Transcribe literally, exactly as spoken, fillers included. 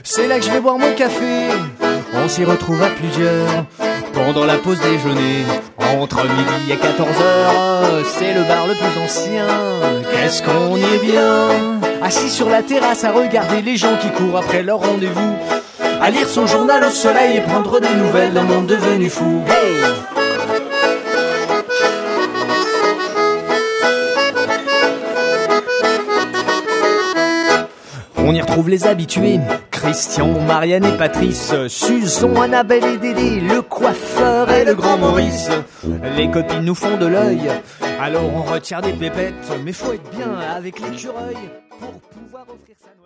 c'est là que je vais boire mon café. On s'y retrouve à plusieurs pendant la pause déjeuner. Entre midi et quatorze heures, c'est le bar le plus ancien. Qu'est-ce qu'on y est bien, assis sur la terrasse à regarder les gens qui courent après leur rendez-vous, à lire son journal au soleil et prendre des nouvelles d'un monde devenu fou. Hey! On y retrouve les habitués, Christian, Marianne et Patrice, Suzon, Annabelle et Dédé, le coiffeur et le grand Maurice. Les copines nous font de l'œil, alors on retire des pépettes, mais faut être bien avec l'écureuil pour pouvoir offrir sa...